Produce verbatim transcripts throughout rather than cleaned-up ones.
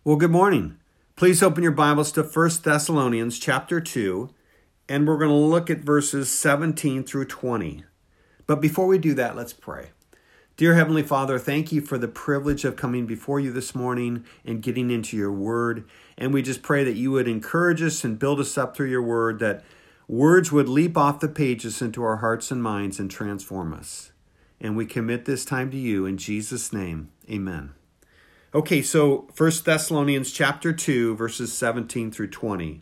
Well, good morning. Please open your Bibles to First Thessalonians chapter two, and we're going to look at verses seventeen through twenty. But before we do that, let's pray. Dear Heavenly Father, thank you for the privilege of coming before you this morning and getting into your word. And we just pray that you would encourage us and build us up through your word, that words would leap off the pages into our hearts and minds and transform us. And we commit this time to you in Jesus' name. Amen. Okay, so First Thessalonians chapter two, verses seventeen through twenty.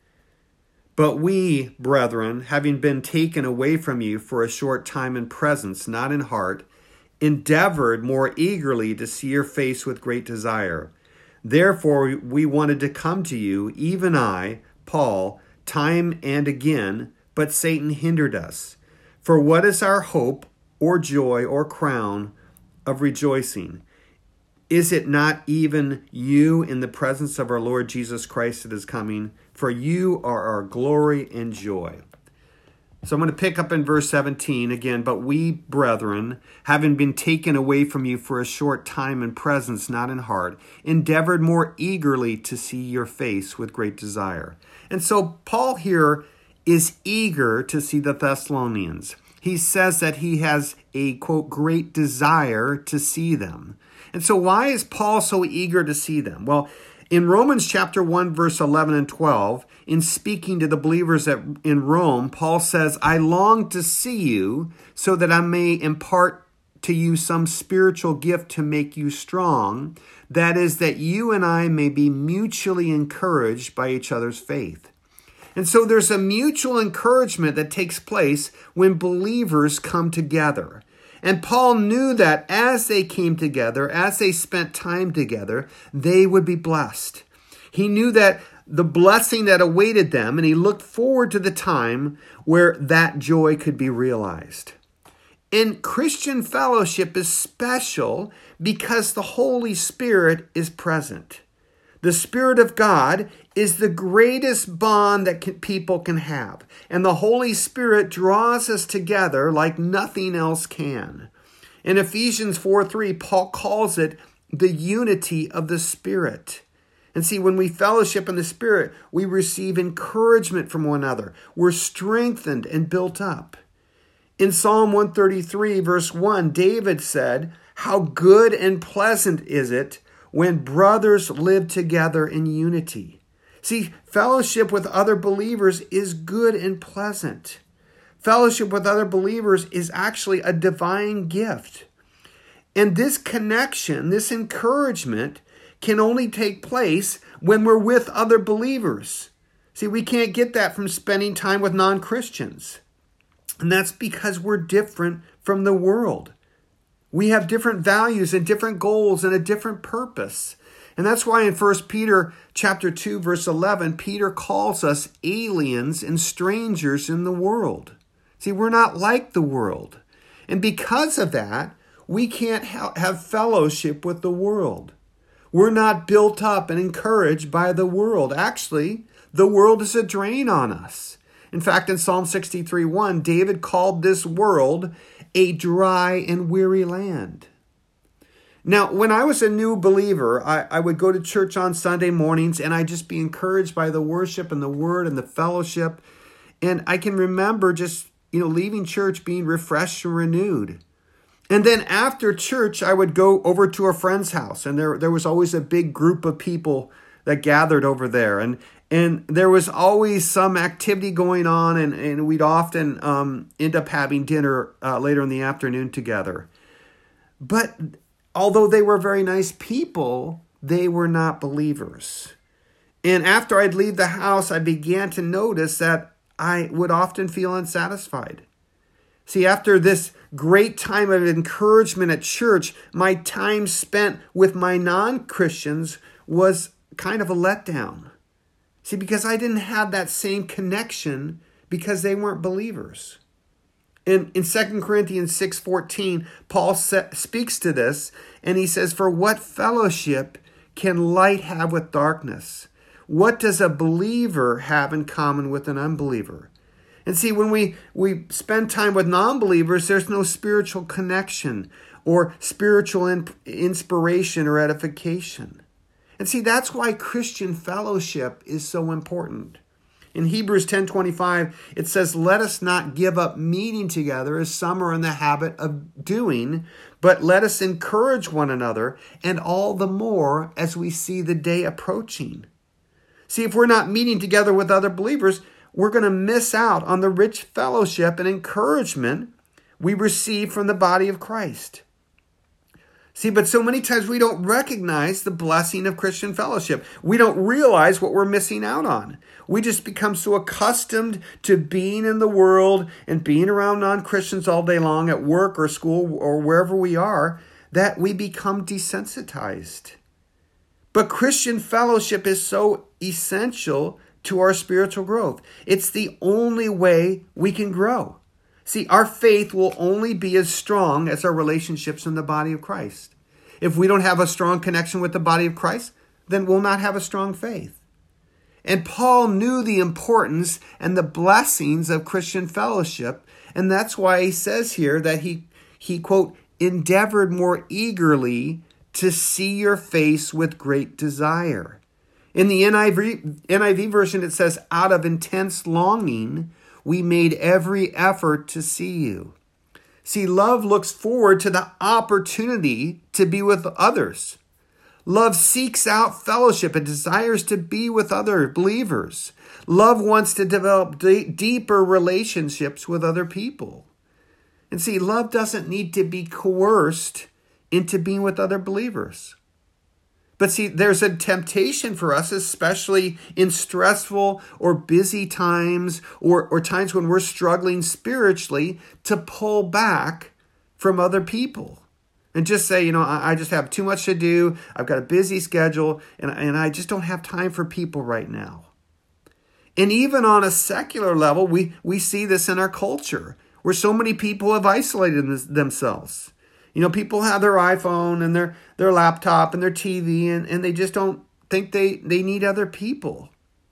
But we, brethren, having been taken away from you for a short time in presence, not in heart, endeavored more eagerly to see your face with great desire. Therefore, we wanted to come to you, even I, Paul, time and again, but Satan hindered us. For what is our hope, or joy, or crown of rejoicing? Is it not even you in the presence of our Lord Jesus Christ that is coming? For you are our glory and joy. So I'm going to pick up in verse seventeen again. But we, brethren, having been taken away from you for a short time in presence, not in heart, endeavored more eagerly to see your face with great desire. And so Paul here is eager to see the Thessalonians. He says that he has a, quote, great desire to see them. And so why is Paul so eager to see them? Well, in Romans chapter one, verse eleven and twelve, in speaking to the believers at, in Rome, Paul says, I long to see you so that I may impart to you some spiritual gift to make you strong. That is, that you and I may be mutually encouraged by each other's faith. And so there's a mutual encouragement that takes place when believers come together. And Paul knew that as they came together, as they spent time together, they would be blessed. He knew that the blessing that awaited them, and he looked forward to the time where that joy could be realized. And Christian fellowship is special because the Holy Spirit is present. The Spirit of God is the greatest bond that can, people can have. And the Holy Spirit draws us together like nothing else can. In Ephesians four three, Paul calls it the unity of the Spirit. And see, when we fellowship in the Spirit, we receive encouragement from one another. We're strengthened and built up. In Psalm one thirty-three, verse one, David said, how good and pleasant is it when brothers live together in unity. See, fellowship with other believers is good and pleasant. Fellowship with other believers is actually a divine gift. And this connection, this encouragement, can only take place when we're with other believers. See, we can't get that from spending time with non-Christians. And that's because we're different from the world. We have different values and different goals and a different purpose. And that's why in First Peter chapter two, verse eleven, Peter calls us aliens and strangers in the world. See, we're not like the world. And because of that, we can't ha- have fellowship with the world. We're not built up and encouraged by the world. Actually, the world is a drain on us. In fact, in Psalm sixty-three one, David called this world a dry and weary land. Now, when I was a new believer, I, I would go to church on Sunday mornings and I'd just be encouraged by the worship and the word and the fellowship. And I can remember just, you know, leaving church being refreshed and renewed. And then after church, I would go over to a friend's house, and there, there was always a big group of people that gathered over there. And And there was always some activity going on, and, and we'd often um, end up having dinner uh, later in the afternoon together. But although they were very nice people, they were not believers. And after I'd leave the house, I began to notice that I would often feel unsatisfied. See, after this great time of encouragement at church, my time spent with my non-Christians was kind of a letdown. See, because I didn't have that same connection because they weren't believers. In, in Second Corinthians six fourteen, Paul sa- speaks to this, and he says, for what fellowship can light have with darkness? What does a believer have in common with an unbeliever? And see, when we, we spend time with non-believers, there's no spiritual connection or spiritual in, inspiration or edification. And see, that's why Christian fellowship is so important. In Hebrews ten twenty-five, it says, let us not give up meeting together as some are in the habit of doing, but let us encourage one another, and all the more as we see the day approaching. See, if we're not meeting together with other believers, we're going to miss out on the rich fellowship and encouragement we receive from the body of Christ. See, but so many times we don't recognize the blessing of Christian fellowship. We don't realize what we're missing out on. We just become so accustomed to being in the world and being around non-Christians all day long at work or school or wherever we are that we become desensitized. But Christian fellowship is so essential to our spiritual growth. It's the only way we can grow. See, our faith will only be as strong as our relationships in the body of Christ. If we don't have a strong connection with the body of Christ, then we'll not have a strong faith. And Paul knew the importance and the blessings of Christian fellowship, and that's why he says here that he, he quote, endeavored more eagerly to see your face with great desire. In the N I V, N I V version, it says, out of intense longing, we made every effort to see you. See, love looks forward to the opportunity to be with others. Love seeks out fellowship and desires to be with other believers. Love wants to develop d- deeper relationships with other people. And see, love doesn't need to be coerced into being with other believers. But see, there's a temptation for us, especially in stressful or busy times or, or times when we're struggling spiritually, to pull back from other people and just say, you know, I, I just have too much to do. I've got a busy schedule and, and I just don't have time for people right now. And even on a secular level, we, we see this in our culture where so many people have isolated themselves. You know, people have their iPhone and their, their laptop and their T V, and, and they just don't think they, they need other people.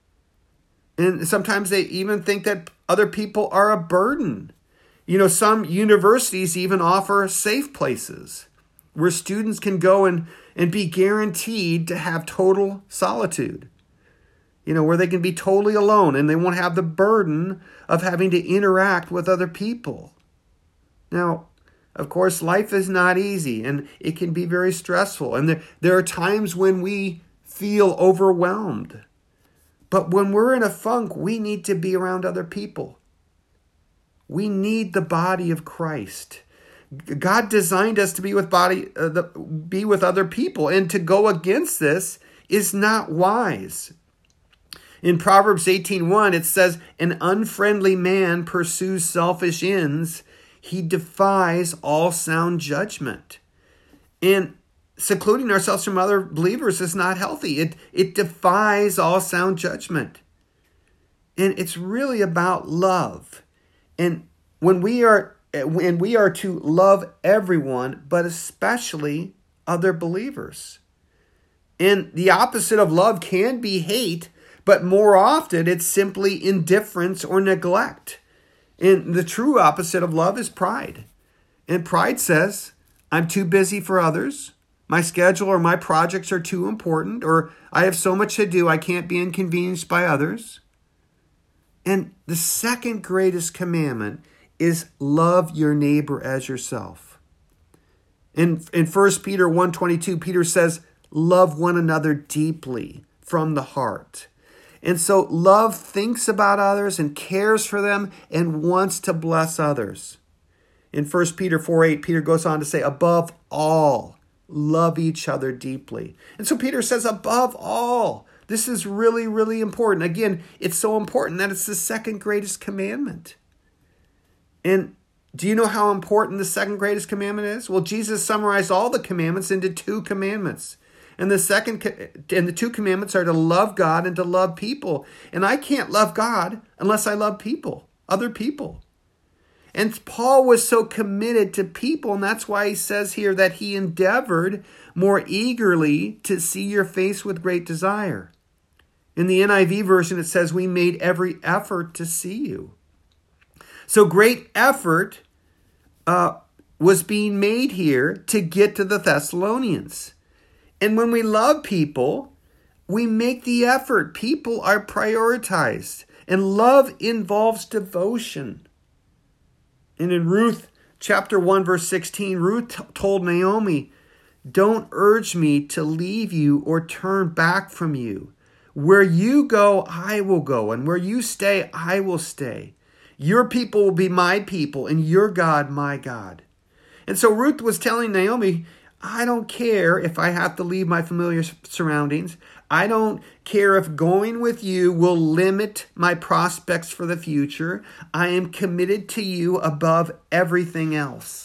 And sometimes they even think that other people are a burden. You know, some universities even offer safe places where students can go and, and be guaranteed to have total solitude. You know, where they can be totally alone and they won't have the burden of having to interact with other people. Now, of course, life is not easy and it can be very stressful. And there, there are times when we feel overwhelmed. But when we're in a funk, we need to be around other people. We need the body of Christ. God designed us to be with body, uh, the, be with other people. And to go against this is not wise. In Proverbs eighteen one, it says, an unfriendly man pursues selfish ends. He defies all sound judgment. And secluding ourselves from other believers is not healthy. It, it defies all sound judgment. And it's really about love. And when we are when we are to love everyone, but especially other believers. And the opposite of love can be hate, but more often it's simply indifference or neglect. And the true opposite of love is pride. And pride says, I'm too busy for others. My schedule or my projects are too important, or I have so much to do, I can't be inconvenienced by others. And the second greatest commandment is love your neighbor as yourself. In, in First Peter one twenty-two, Peter says, love one another deeply from the heart. And so love thinks about others and cares for them and wants to bless others. In First Peter four eight, Peter goes on to say, above all, love each other deeply. And so Peter says, above all, this is really, really important. Again, it's so important that it's the second greatest commandment. And do you know how important the second greatest commandment is? Well, Jesus summarized all the commandments into two commandments. And the second and the two commandments are to love God and to love people. And I can't love God unless I love people, other people. And Paul was so committed to people, and that's why he says here that he endeavored more eagerly to see your face with great desire. In the N I V version, it says, we made every effort to see you. So great effort uh, was being made here to get to the Thessalonians. And when we love people, We make the effort. People are prioritized. And love involves devotion. And in Ruth chapter one, verse sixteen, Ruth t- told Naomi, don't urge me to leave you or turn back from you. Where you go, I will go. And where you stay, I will stay. Your people will be my people, and your God, my God. And so Ruth was telling Naomi, I don't care if I have to leave my familiar surroundings. I don't care if going with you will limit my prospects for the future. I am committed to you above everything else.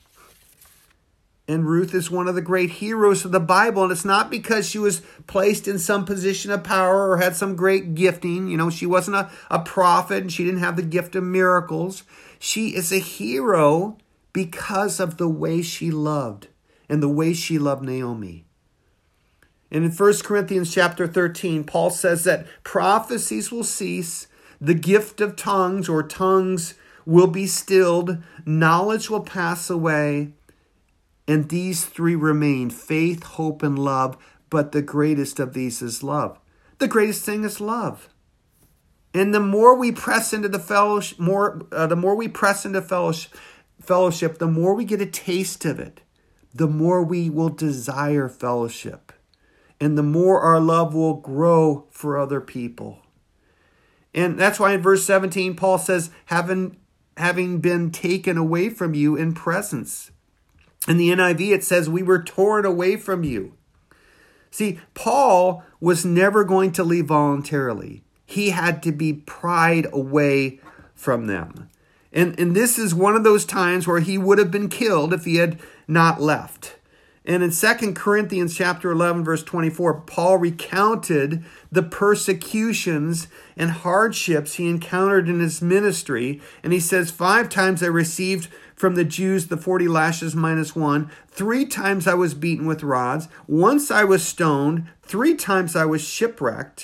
And Ruth is one of the great heroes of the Bible. And it's not because she was placed in some position of power or had some great gifting. You know, she wasn't a, a prophet and she didn't have the gift of miracles. She is a hero because of the way she loved and the way she loved Naomi. And in First Corinthians chapter thirteen, Paul says that prophecies will cease, the gift of tongues or tongues will be stilled, knowledge will pass away, and these three remain, faith, hope, and love. But the greatest of these is love. The greatest thing is love. And the more we press into the fellowship, more uh, the more we press into fellowship, fellowship, the more we get a taste of it, the more we will desire fellowship, and the more our love will grow for other people. And that's why in verse seventeen, Paul says, having having been taken away from you in presence. In the N I V, it says, we were torn away from you. See, Paul was never going to leave voluntarily. He had to be pried away from them. And, and this is one of those times where he would have been killed if he had not left. And in Second Corinthians chapter eleven, verse twenty-four, Paul recounted the persecutions and hardships he encountered in his ministry. And he says, five times I received from the Jews the forty lashes minus one. Three times I was beaten with rods. Once I was stoned. Three times I was shipwrecked.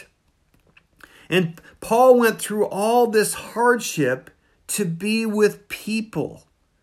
And Paul went through all this hardship to be with people.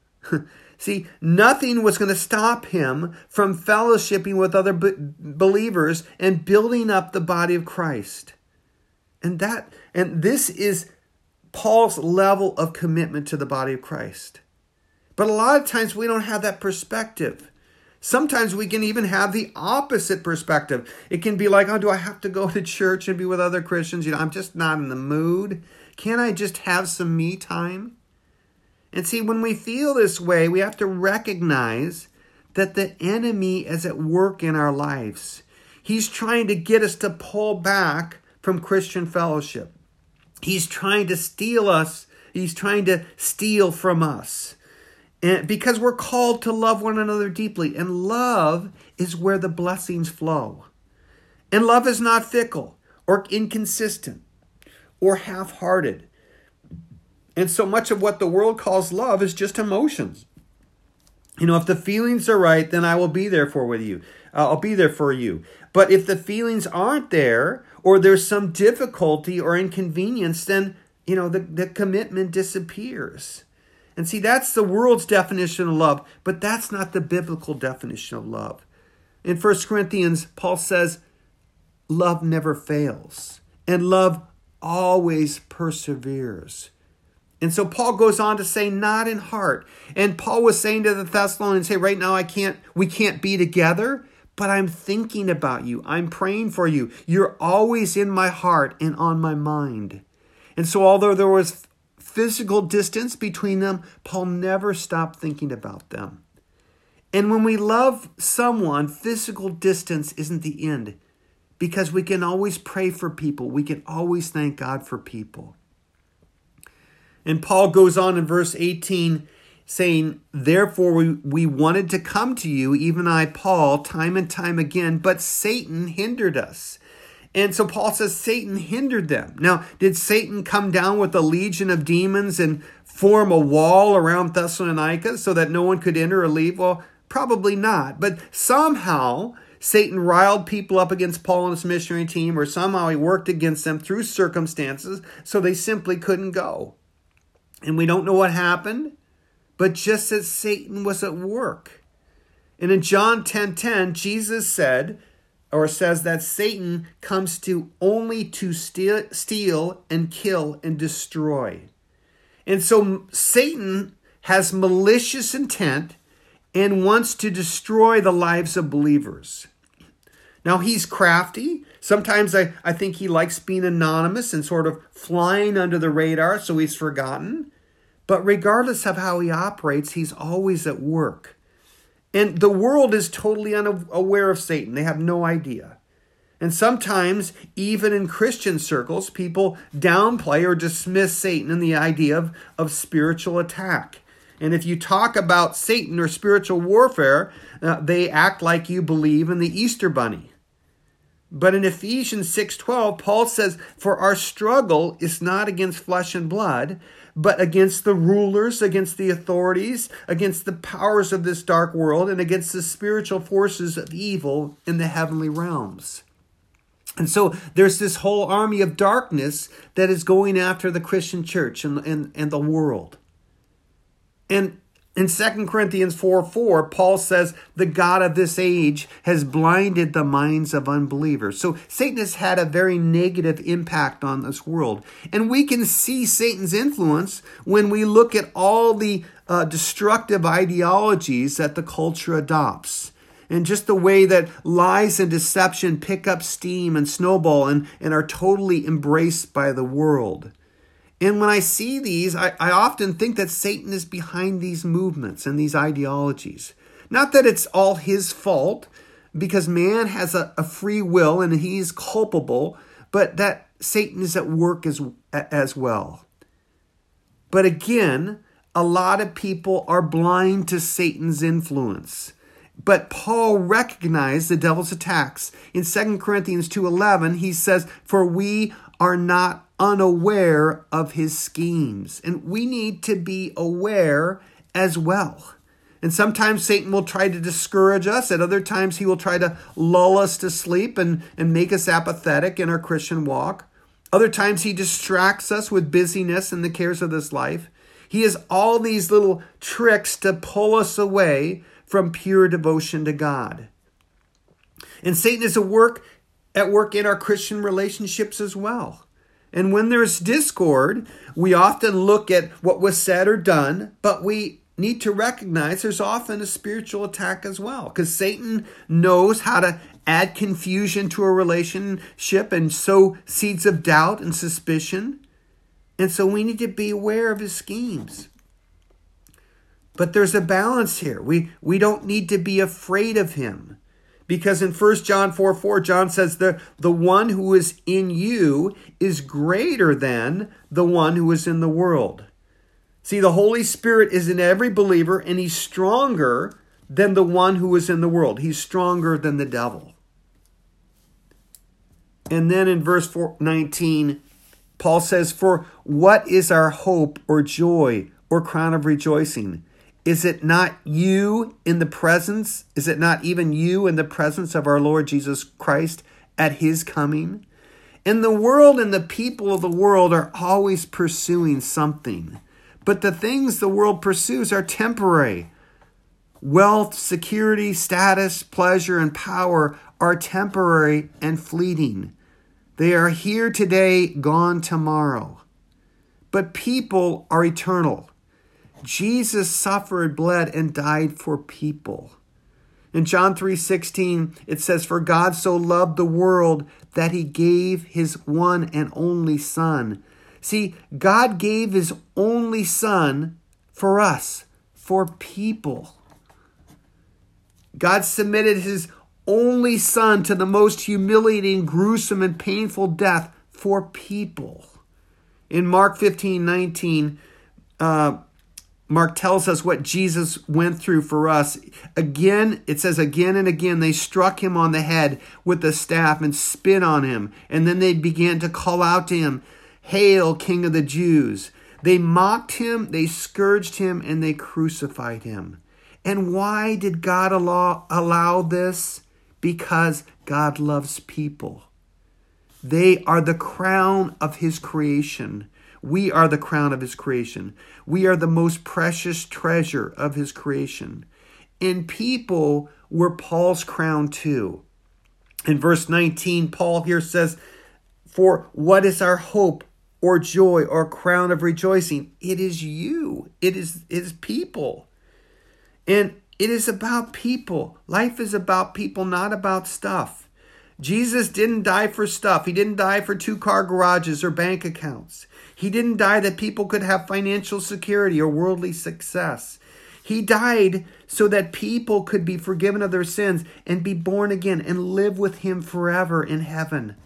See, nothing was going to stop him from fellowshipping with other b- believers and building up the body of Christ. And that, and this is Paul's level of commitment to the body of Christ. But a lot of times we don't have that perspective. Sometimes we can even have the opposite perspective. It can be like, oh, do I have to go to church and be with other Christians? You know, I'm just not in the mood. Can't I just have some me time? And see, when we feel this way, we have to recognize that the enemy is at work in our lives. He's trying to get us to pull back from Christian fellowship. He's trying to steal us. He's trying to steal from us. And because we're called to love one another deeply. And love is where the blessings flow. And love is not fickle or inconsistent or half-hearted. And so much of what the world calls love is just emotions. You know, if the feelings are right, then I will be there for with you. Uh, I'll be there for you. But if the feelings aren't there, or there's some difficulty or inconvenience, then, you know, the, the commitment disappears. And see, that's the world's definition of love, but that's not the biblical definition of love. In First Corinthians, Paul says, love never fails, and love always perseveres. And so Paul goes on to say, not in heart. And Paul was saying to the Thessalonians, hey, right now I can't, we can't be together, but I'm thinking about you. I'm praying for you. You're always in my heart and on my mind. And so although there was physical distance between them, Paul never stopped thinking about them. And when we love someone, physical distance isn't the end, because we can always pray for people. We can always thank God for people. And Paul goes on in verse eighteen saying, therefore we, we wanted to come to you, even I, Paul, time and time again, but Satan hindered us. And so Paul says Satan hindered them. Now, did Satan come down with a legion of demons and form a wall around Thessalonica so that no one could enter or leave? Well, probably not. But somehow Satan riled people up against Paul and his missionary team, or somehow he worked against them through circumstances so they simply couldn't go. And we don't know what happened, but just as Satan was at work. And in John ten ten, Jesus said, or says that Satan comes to only to steal, steal and kill and destroy. And so Satan has malicious intent and wants to destroy the lives of believers. Now, he's crafty. Sometimes I, I think he likes being anonymous and sort of flying under the radar so he's forgotten. But regardless of how he operates, he's always at work. And the world is totally unaware of Satan. They have no idea. And sometimes, even in Christian circles, people downplay or dismiss Satan and the idea of, of spiritual attack. And if you talk about Satan or spiritual warfare, uh, they act like you believe in the Easter Bunny. But in Ephesians six twelve, Paul says, "For our struggle is not against flesh and blood, but against the rulers, against the authorities, against the powers of this dark world, and against the spiritual forces of evil in the heavenly realms." And so there's this whole army of darkness that is going after the Christian church and, and, and the world. And in Second Corinthians four four, Paul says, "The God of this age has blinded the minds of unbelievers." So Satan has had a very negative impact on this world. And we can see Satan's influence when we look at all the uh, destructive ideologies that the culture adopts. And just the way that lies and deception pick up steam and snowball and, and are totally embraced by the world. And when I see these, I, I often think that Satan is behind these movements and these ideologies. Not that it's all his fault, because man has a, a free will and he's culpable, but that Satan is at work as, as well. But again, a lot of people are blind to Satan's influence. But Paul recognized the devil's attacks. In Second Corinthians two eleven, he says, "For we are not unaware of his schemes." And we need to be aware as well. And sometimes Satan will try to discourage us. At other times, he will try to lull us to sleep and, and make us apathetic in our Christian walk. Other times, he distracts us with busyness and the cares of this life. He has all these little tricks to pull us away from pure devotion to God. And Satan is at work, at work in our Christian relationships as well. And when there's discord, we often look at what was said or done, but we need to recognize there's often a spiritual attack as well, because Satan knows how to add confusion to a relationship and sow seeds of doubt and suspicion. And so we need to be aware of his schemes. But there's a balance here. We, we don't need to be afraid of him. Because in First John four four, John says, the, the one who is in you is greater than the one who is in the world. See, the Holy Spirit is in every believer, and he's stronger than the one who is in the world. He's stronger than the devil. And then in verse nineteen, Paul says, "For what is our hope or joy or crown of rejoicing? Is it not you in the presence? Is it not even you in the presence of our Lord Jesus Christ at his coming?" And the world and the people of the world are always pursuing something. But the things the world pursues are temporary. Wealth, security, status, pleasure, and power are temporary and fleeting. They are here today, gone tomorrow. But people are eternal. Jesus suffered, bled, and died for people. In John three sixteen, it says, "For God so loved the world that he gave his one and only Son." See, God gave his only Son for us, for people. God submitted his only Son to the most humiliating, gruesome, and painful death for people. In Mark fifteen nineteen, uh, Mark tells us what Jesus went through for us. Again, it says again and again, they struck him on the head with the staff and spit on him. And then they began to call out to him, "Hail, King of the Jews." They mocked him, they scourged him, and they crucified him. And why did God allow, allow this? Because God loves people. They are the crown of his creation. We are the crown of his creation. We are the most precious treasure of his creation. And people were Paul's crown too. In verse nineteen, Paul here says, for what is our hope or joy or crown of rejoicing? It is you. It is, it is people. And it is about people. Life is about people, not about stuff. Jesus didn't die for stuff. He didn't die for two-car garages or bank accounts. He didn't die that people could have financial security or worldly success. He died so that people could be forgiven of their sins and be born again and live with him forever in heaven.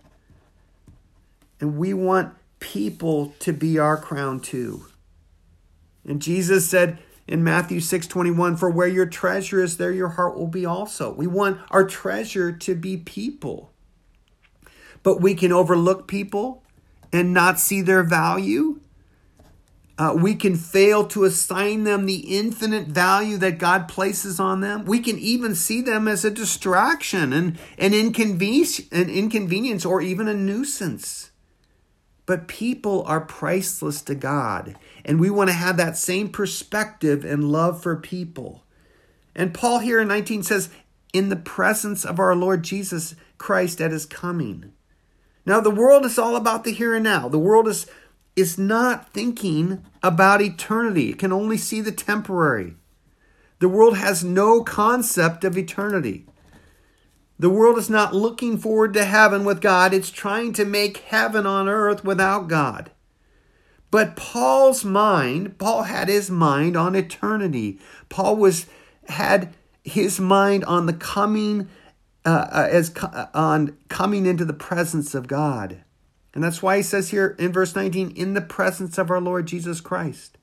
And we want people to be our crown too. And Jesus said in Matthew six twenty-one, for where your treasure is, there your heart will be also. We want our treasure to be people. But we can overlook people and not see their value. Uh, we can fail to assign them the infinite value that God places on them. We can even see them as a distraction and an inconvenience, an inconvenience or even a nuisance. But people are priceless to God, and we want to have that same perspective and love for people. And Paul here in nineteen says, in the presence of our Lord Jesus Christ at his coming. Now, the world is all about the here and now. The world is, is not thinking about eternity. It can only see the temporary. The world has no concept of eternity. The world is not looking forward to heaven with God. It's trying to make heaven on earth without God. But Paul's mind, Paul had his mind on eternity. Paul was had his mind on the coming, uh, as on coming into the presence of God. And that's why he says here in verse nineteen, in the presence of our Lord Jesus Christ.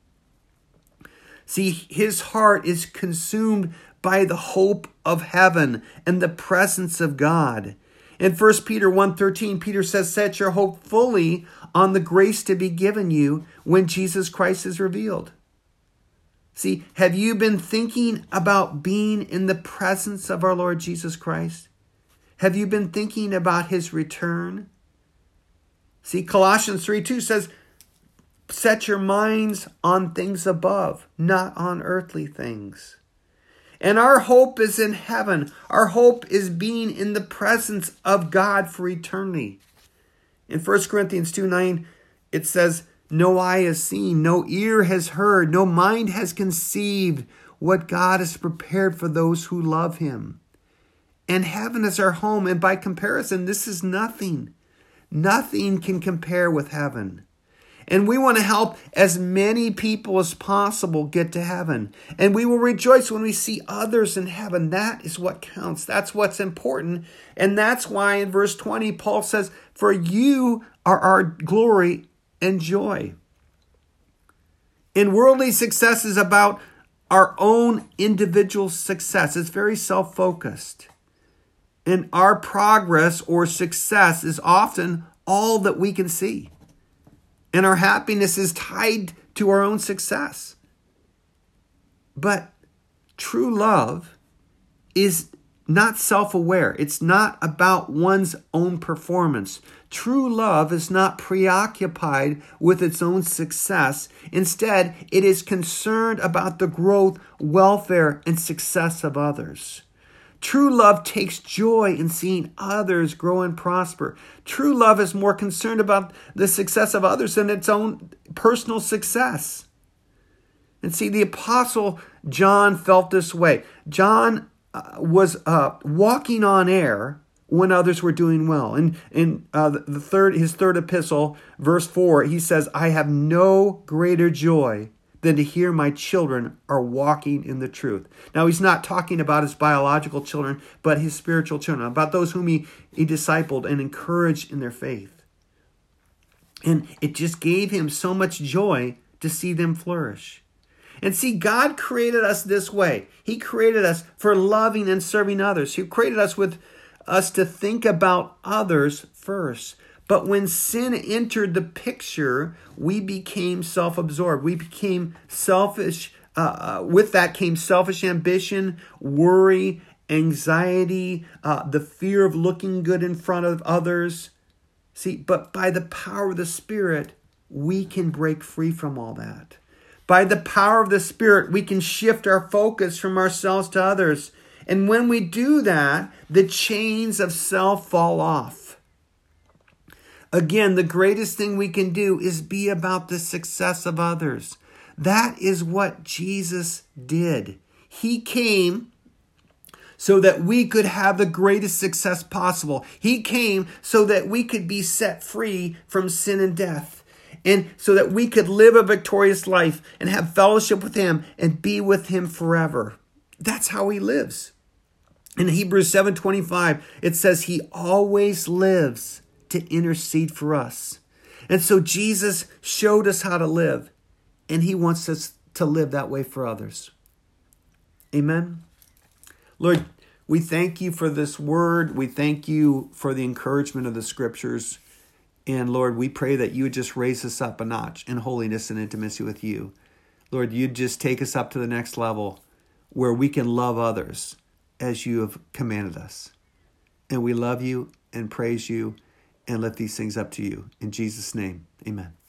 See, his heart is consumed by the hope of heaven and the presence of God. In First Peter one thirteen, Peter says, set your hope fully on the grace to be given you when Jesus Christ is revealed. See, have you been thinking about being in the presence of our Lord Jesus Christ? Have you been thinking about his return? See, Colossians three two says, set your minds on things above, not on earthly things. And our hope is in heaven. Our hope is being in the presence of God for eternity. In First Corinthians two nine, it says, no eye has seen, no ear has heard, no mind has conceived what God has prepared for those who love him. And heaven is our home. And by comparison, this is nothing. Nothing can compare with heaven. And we want to help as many people as possible get to heaven. And we will rejoice when we see others in heaven. That is what counts. That's what's important. And that's why in verse twenty, Paul says, for you are our glory and joy. And worldly success is about our own individual success. It's very self-focused. And our progress or success is often all that we can see. And our happiness is tied to our own success. But true love is not self-aware. It's not about one's own performance. True love is not preoccupied with its own success. Instead, it is concerned about the growth, welfare, and success of others. True love takes joy in seeing others grow and prosper. True love is more concerned about the success of others than its own personal success. And see, the Apostle John felt this way. John uh, was uh, walking on air when others were doing well. And in uh, the third, his third epistle, verse four, he says, I have no greater joy than to hear my children are walking in the truth. Now, he's not talking about his biological children, but his spiritual children, about those whom he, he discipled and encouraged in their faith. And it just gave him so much joy to see them flourish. And see, God created us this way. He created us for loving and serving others. He created us with us to think about others first. But when sin entered the picture, we became self-absorbed. We became selfish. Uh, uh, with that came selfish ambition, worry, anxiety, uh, the fear of looking good in front of others. See, but by the power of the Spirit, we can break free from all that. By the power of the Spirit, we can shift our focus from ourselves to others And when we do that, the chains of self fall off. Again, the greatest thing we can do is be about the success of others. That is what Jesus did. He came so that we could have the greatest success possible. He came so that we could be set free from sin and death, and so that we could live a victorious life and have fellowship with him and be with him forever. That's how he lives. In Hebrews seven twenty-five, it says he always lives to intercede for us. And so Jesus showed us how to live, and he wants us to live that way for others. Amen. Lord, we thank you for this word. We thank you for the encouragement of the scriptures. And Lord, we pray that you would just raise us up a notch in holiness and intimacy with you. Lord, you'd just take us up to the next level where we can love others as you have commanded us. And we love you and praise you and lift these things up to you. In Jesus' name, amen.